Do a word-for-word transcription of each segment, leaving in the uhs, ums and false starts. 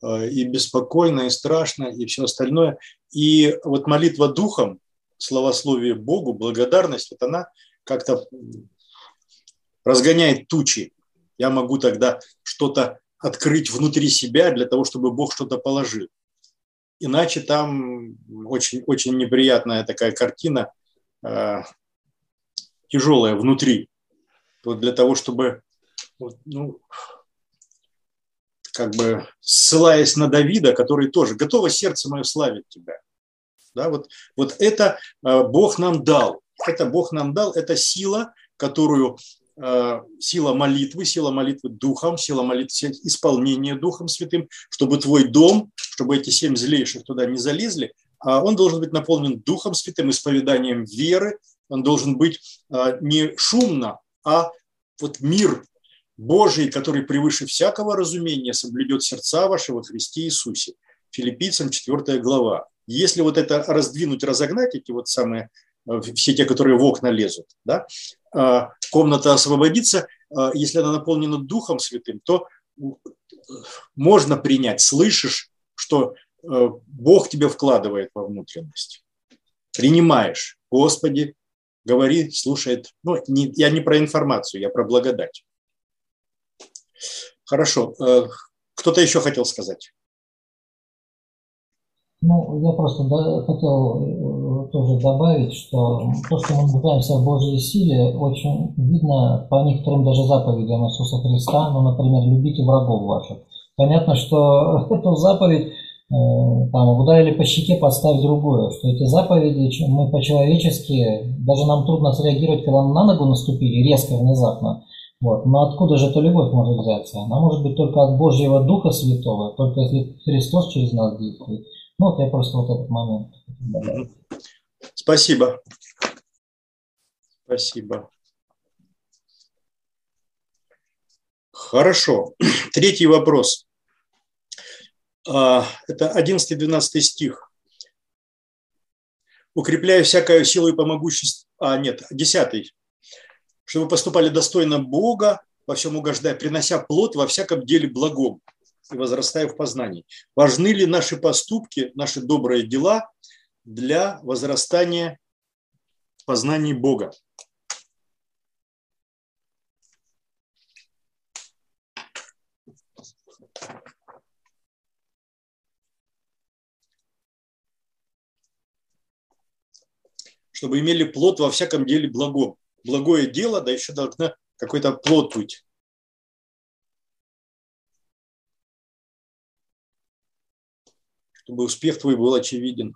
и беспокойно, и страшно, и все остальное. И вот молитва духом, славословие Богу, благодарность, вот она как-то разгоняет тучи. Я могу тогда что-то открыть внутри себя для того, чтобы Бог что-то положил. Иначе там очень, очень неприятная такая картина, э, тяжелая внутри. Вот для того, чтобы, вот, ну, как бы ссылаясь на Давида, который тоже «Готово сердце мое славить тебя». Да, вот, вот это э, Бог нам дал. Это Бог нам дал, это сила, которую, э, сила молитвы, сила молитвы духом, сила молитвы исполнения Духом Святым, чтобы твой дом, чтобы эти семь злейших туда не залезли, а он должен быть наполнен Духом Святым, исповеданием веры, он должен быть э, не шумно, а вот мир Божий, который превыше всякого разумения соблюдет сердца ваши во Христе Иисусе. Филиппийцам четвёртая глава. Если вот это раздвинуть, разогнать, эти вот самые, все те, которые в окна лезут, да, комната освободится, если она наполнена Духом Святым, то можно принять, слышишь, что Бог тебе вкладывает во внутренность. Принимаешь. Господи, говори, слушает. Ну, не, я не про информацию, я про благодать. Хорошо. Кто-то еще хотел сказать? Ну, я просто да, хотел тоже добавить, что то, что мы нуждаемся в Божьей силе, очень видно по некоторым даже заповедям Иисуса Христа, ну, например, «любите врагов ваших». Понятно, что эту заповедь, там, ударили по щеке, подставь другую, что эти заповеди мы по-человечески, даже нам трудно среагировать, когда на ногу наступили резко, внезапно. Вот. Но откуда же эта любовь может взяться? Она может быть только от Божьего Духа Святого, только если Христос через нас действует. Ну, вот я просто вот этот момент добавил. Спасибо. Спасибо. Хорошо. Третий вопрос. Это одиннадцатый-двенадцатый стих. «Укрепляя всякую силу и помогущество». А, нет, десятый. «Чтобы поступали достойно Бога, во всем угождая, принося плод во всяком деле благом и возрастая в познании». Важны ли наши поступки, наши добрые дела для возрастания в познании Бога? Чтобы имели плод во всяком деле благом. Благое дело, да еще должна какой-то плод быть. Чтобы успех твой был очевиден.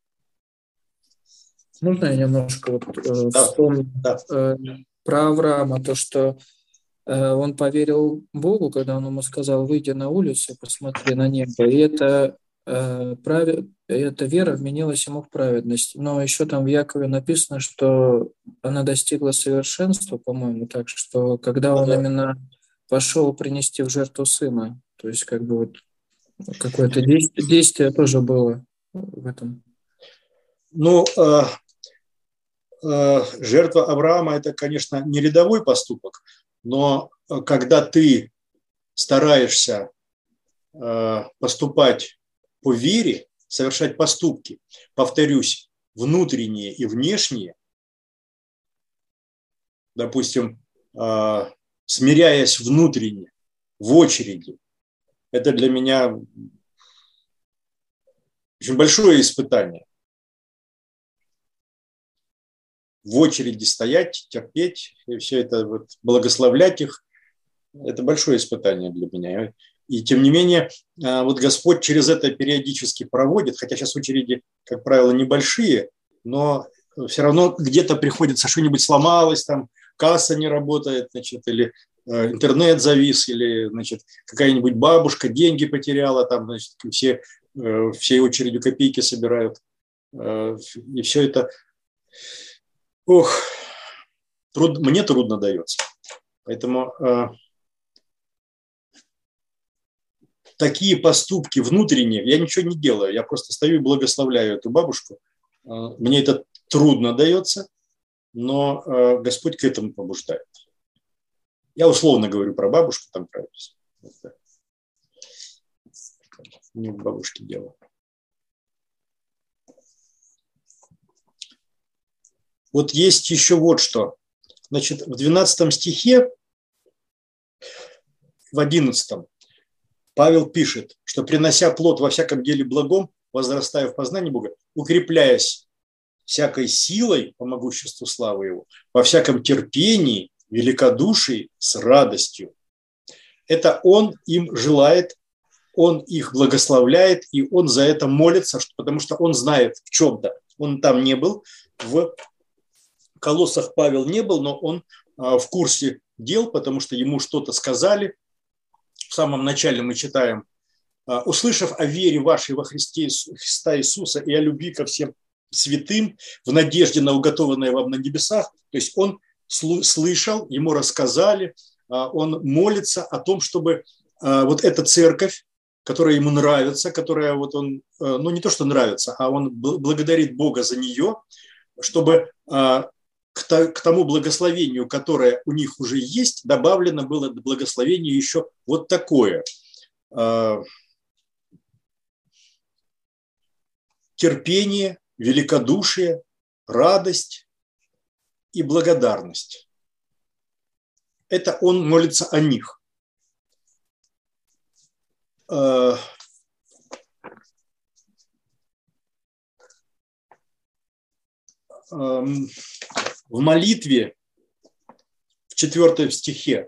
Можно я немножко вот, э, да, вспомню да. э, про Авраама, то, что э, он поверил Богу, когда он ему сказал, выйди на улицу и посмотри на небо. И это, э, прави, эта вера вменилась ему в праведность. Но еще там в Якове написано, что она достигла совершенства, по-моему, так что когда он Да. именно пошел принести в жертву сына, то есть как бы вот какое-то действие, действие тоже было в этом. Ну, э, э, жертва Авраама – это, конечно, не рядовой поступок, но когда ты стараешься э, поступать по вере, совершать поступки, повторюсь, внутренние и внешние, допустим, э, смиряясь внутренне, в очереди, это для меня очень большое испытание. В очереди стоять, терпеть, и все это, вот, благословлять их, это большое испытание для меня. И тем не менее, вот Господь через это периодически проводит, хотя сейчас очереди, как правило, небольшие, но все равно где-то приходится, что-нибудь сломалось, там касса не работает, значит, или интернет завис, или, значит, какая-нибудь бабушка деньги потеряла, там, значит, все, всей очередью копейки собирают. И все это... Ох, труд, мне трудно дается. Поэтому э, такие поступки внутренние, я ничего не делаю, я просто стою и благословляю эту бабушку. Э, мне это трудно дается, но э, Господь к этому побуждает. Я условно говорю про бабушку, там про это. не у бабушки дело. Вот есть еще вот что. Значит, в двенадцатом стихе, в одиннадцатом, Павел пишет, что принося плод во всяком деле благом, возрастая в познании Бога, укрепляясь всякой силой по могуществу славы Его, во всяком терпении, великодушии, с радостью. Это Он им желает, Он их благословляет, и Он за это молится, потому что Он знает в чем-то. Он там не был, в Колоссах Павел не был, но он в курсе дел, потому что ему что-то сказали. В самом начале мы читаем: «Услышав о вере вашей во Христе, Христа Иисуса и о любви ко всем святым, в надежде на уготованное вам на небесах». То есть он слышал, ему рассказали, он молится о том, чтобы вот эта церковь, которая ему нравится, которая вот он, ну не то что нравится, а он благодарит Бога за нее, чтобы к тому благословению, которое у них уже есть, добавлено было благословение еще вот такое. Терпение, великодушие, радость и благодарность. Это он молится о них. В молитве, в четвертом стихе,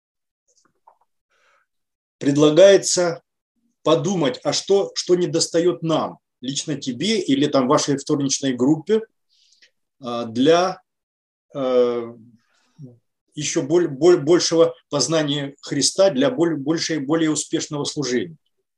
предлагается подумать, а что, что недостает нам, лично тебе или там вашей вторничной группе, для еще большего познания Христа, для большей, более успешного служения.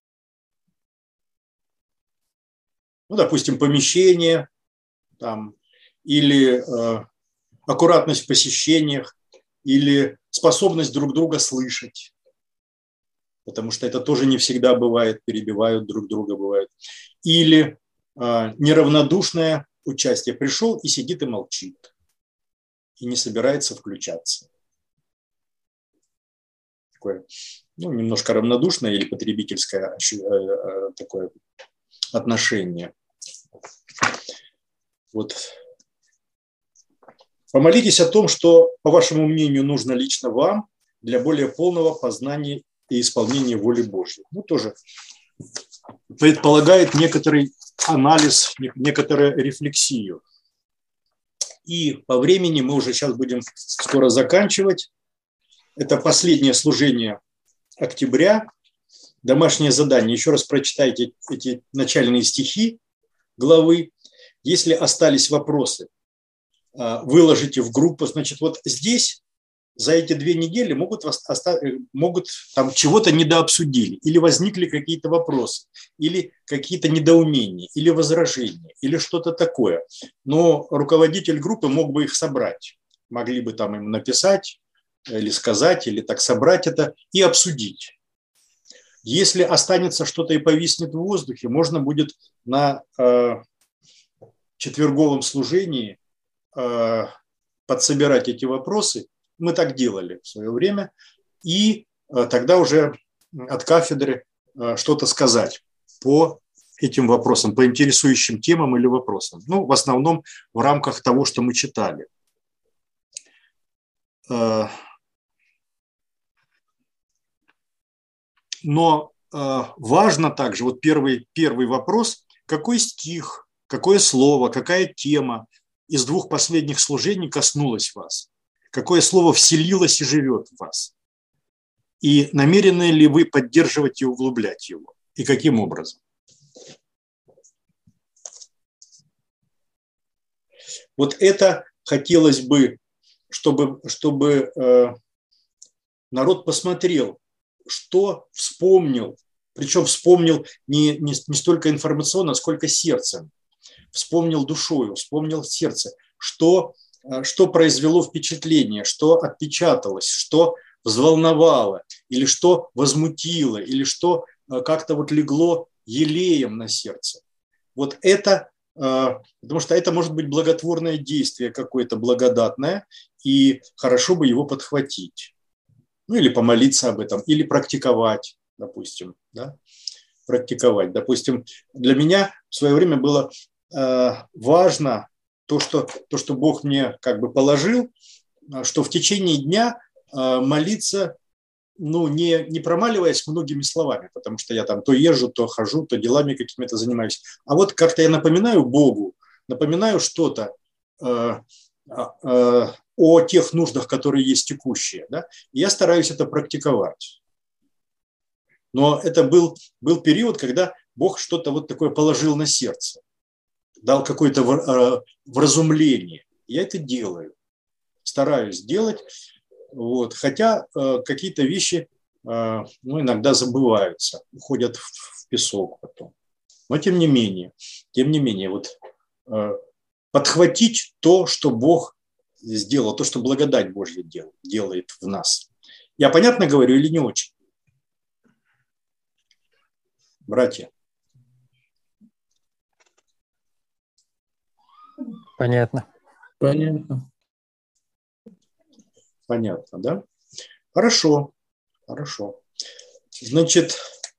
Ну, допустим, помещение, там, или э, аккуратность в посещениях, или способность друг друга слышать, потому что это тоже не всегда бывает, перебивают друг друга, бывает. Или э, неравнодушное участие. Пришел и сидит и молчит, и не собирается включаться. Такое, ну, немножко равнодушное или потребительское э, э, такое отношение. Вот. Помолитесь о том, что, по вашему мнению, нужно лично вам для более полного познания и исполнения воли Божьей. Ну, тоже предполагает некоторый анализ, некоторую рефлексию. И по времени мы уже сейчас будем скоро заканчивать. Это последнее служение октября. Домашнее задание. Еще раз прочитайте эти начальные стихи главы. Если остались вопросы, выложите в группу. Значит, вот здесь за эти две недели могут, могут там чего-то недообсудили, или возникли какие-то вопросы, или какие-то недоумения, или возражения, или что-то такое. Но руководитель группы мог бы их собрать. Могли бы там им написать, или сказать, или так собрать это и обсудить. Если останется что-то и повиснет в воздухе, можно будет на э, четверговом служении э, подсобирать эти вопросы. Мы так делали в свое время. И э, тогда уже от кафедры э, что-то сказать по этим вопросам, по интересующим темам или вопросам. Ну, в основном в рамках того, что мы читали. Э, Но э, важно также, вот первый, первый вопрос, какой стих, какое слово, какая тема из двух последних служений коснулась вас? Какое слово вселилось и живет в вас? И намерены ли вы поддерживать и углублять его? И каким образом? Вот это хотелось бы, чтобы, чтобы э, народ посмотрел, что вспомнил, причем вспомнил не, не, не столько информационно, сколько сердцем, вспомнил душою, вспомнил сердце, что, что произвело впечатление, что отпечаталось, что взволновало, или что возмутило, или что как-то вот легло елеем на сердце. Вот это, потому что это может быть благотворное действие какое-то благодатное, и хорошо бы его подхватить. Ну, или помолиться об этом, или практиковать, допустим. Да? практиковать. Допустим, для меня в свое время было э, важно то что, то, что Бог мне как бы положил, что в течение дня э, молиться, ну, не, не промаливаясь многими словами, потому что я там то езжу, то хожу, то делами какими-то занимаюсь. А вот как-то я напоминаю Богу, напоминаю что-то э, э, о тех нуждах, которые есть текущие. Да? И я стараюсь это практиковать. Но это был, был период, когда Бог что-то вот такое положил на сердце, дал какое-то вразумление. Я это делаю, стараюсь делать, вот. Хотя э, какие-то вещи э, ну, иногда забываются, уходят в, в песок потом. Но тем не менее, тем не менее, вот э, подхватить то, что Бог сделал, то, что благодать Божья дел, делает в нас. Я понятно говорю или не очень? Братья. Понятно. Понятно. Понятно, да? Хорошо, хорошо. Значит,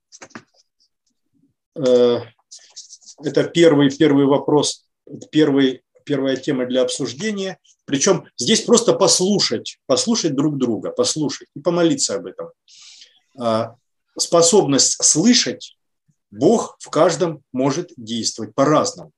э, это первый, первый вопрос, первый, первая тема для обсуждения. Причем здесь просто послушать, послушать друг друга, послушать и помолиться об этом. Э, способность слышать Бог в каждом может действовать по-разному.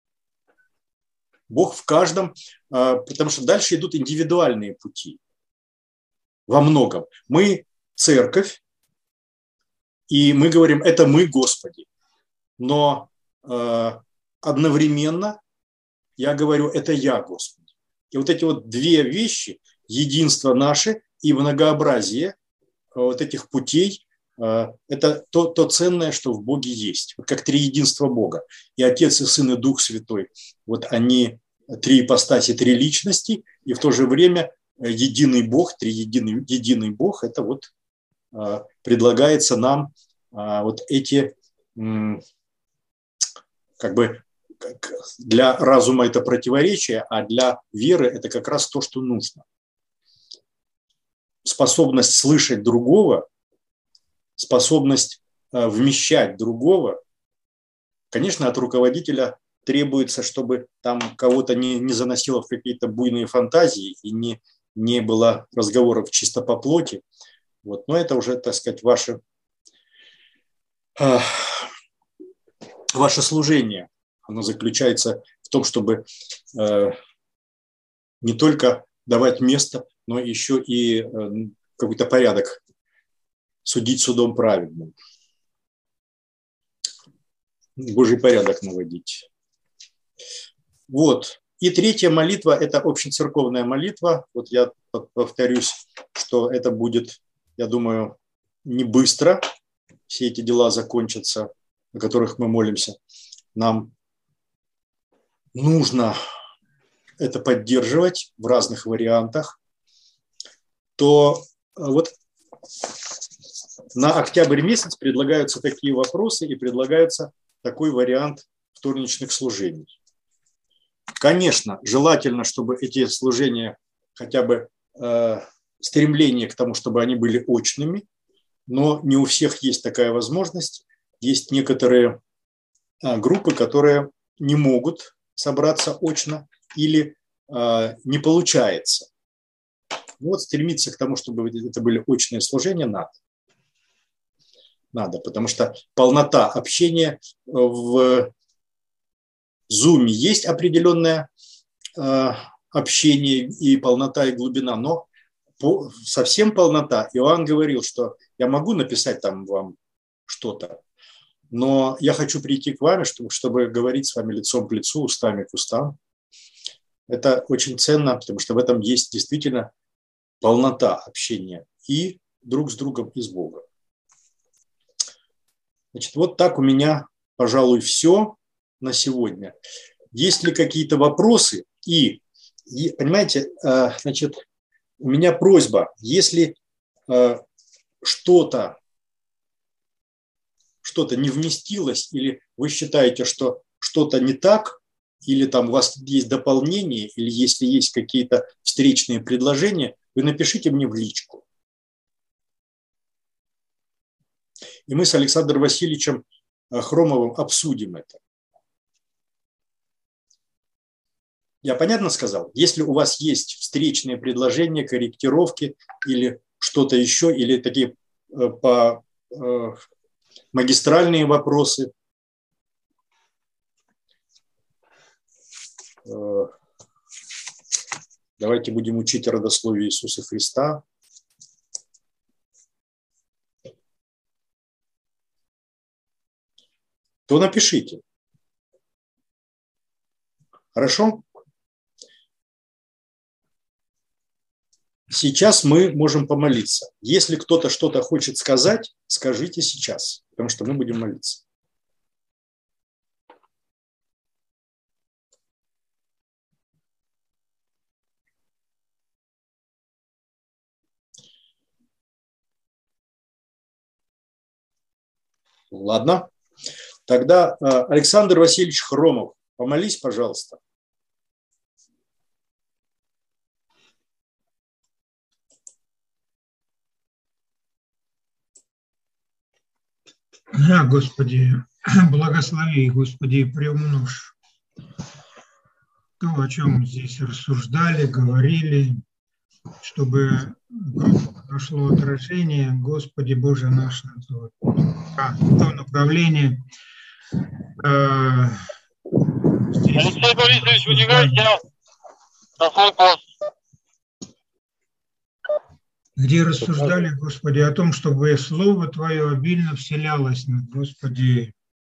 Бог в каждом, потому что дальше идут индивидуальные пути. Во многом. Мы церковь, и мы говорим, это мы, Господи. Но одновременно я говорю, это я, Господи. И вот эти вот две вещи, единство наше и многообразие вот этих путей, это то, то ценное, что в Боге есть. Вот как триединство Бога. И Отец, и Сын, и Дух Святой. Вот они три ипостаси, три личности, и в то же время единый Бог, триединый единый Бог, это вот предлагается нам вот эти, как бы, для разума это противоречие, а для веры это как раз то, что нужно. Способность слышать другого, способность вмещать другого, конечно, от руководителя требуется, чтобы там кого-то не, не заносило в какие-то буйные фантазии и не, не было разговоров чисто по плоти. Вот. Но это уже, так сказать, ваше, э, ваше служение. Оно заключается в том, чтобы э, не только давать место, но еще и э, какой-то порядок судить судом праведным. Божий порядок наводить. Вот. И третья молитва – это общецерковная молитва. Вот я повторюсь, что это будет, я думаю, не быстро. Все эти дела закончатся, о которых мы молимся. Нам нужно это поддерживать в разных вариантах. То вот на октябрь месяц предлагаются такие вопросы и предлагается такой вариант вторничных служений. Конечно, желательно, чтобы эти служения, хотя бы э, стремление к тому, чтобы они были очными, но не у всех есть такая возможность. Есть некоторые э, группы, которые не могут собраться очно или э, не получается. Вот стремиться к тому, чтобы это были очные служения, надо. Надо, потому что полнота общения в Zoom есть определенное э, общение и полнота, и глубина, но по, совсем полнота. Иоанн говорил, что я могу написать там вам что-то, но я хочу прийти к вам, чтобы, чтобы говорить с вами лицом к лицу, устами к устам. Это очень ценно, потому что в этом есть действительно полнота общения и друг с другом, и с Богом. Значит, вот так у меня, пожалуй, все на сегодня. Есть ли какие-то вопросы? И, и понимаете, значит, у меня просьба, если что-то, что-то не вместилось, или вы считаете, что что-то не так, или там у вас есть дополнение, или если есть какие-то встречные предложения, вы напишите мне в личку. И мы с Александром Васильевичем Хромовым обсудим это. Я понятно сказал? Если у вас есть встречные предложения, корректировки или что-то еще, или такие по, э, магистральные вопросы, э, давайте будем учить родословие Иисуса Христа. То напишите. Хорошо? Сейчас мы можем помолиться. Если кто-то что-то хочет сказать, скажите сейчас, потому что мы будем молиться. Ладно. Тогда Александр Васильевич Хромов, помолись, пожалуйста. Да, Господи, благослови, Господи, приумножь то, о чем здесь рассуждали, говорили, чтобы прошло отражение, Господи Боже наш, а, то направление. Э, здесь Алексей Борисович, вы не говорите на свой пост. Где рассуждали, Господи, о том, чтобы Слово Твое обильно вселялось, Господи,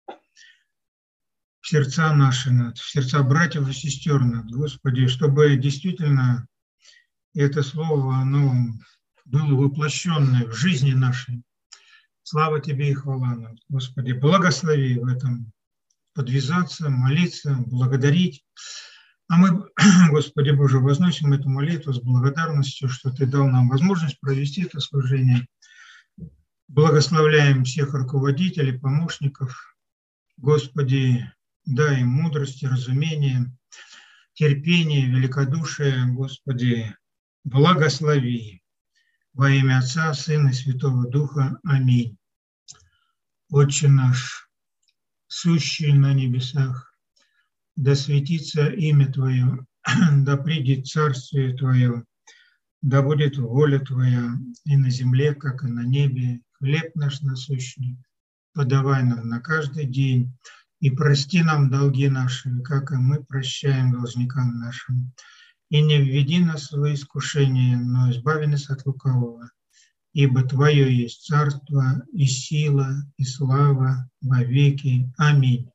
в сердца наши, в сердца братьев и сестер, Господи, чтобы действительно это Слово, оно было воплощенное в жизни нашей. Слава Тебе и хвала, Господи, благослови в этом подвязаться, молиться, благодарить. А мы, Господи Боже, возносим эту молитву с благодарностью, что Ты дал нам возможность провести это служение. Благословляем всех руководителей, помощников. Господи, дай им мудрости, разумение, терпение, великодушие. Господи, благослови. Во имя Отца, Сына и Святого Духа. Аминь. Отче наш, сущий на небесах, да светится имя Твое, да придет царствие Твое, да будет воля Твоя и на земле, как и на небе. Хлеб наш насущный подавай нам на каждый день, и прости нам долги наши, как и мы прощаем должникам нашим. И не введи нас в искушение, но избави нас от лукавого. Ибо Твое есть царство, и сила, и слава во веки. Аминь.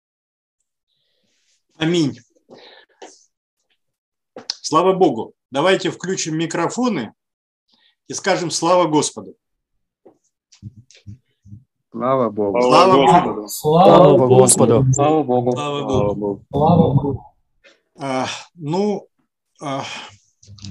Аминь. Слава Богу. Давайте включим микрофоны и скажем слава Господу. Слава Богу. Слава Богу. Слава Господу. Слава Богу. Слава Богу. Слава Богу. А, ну, а,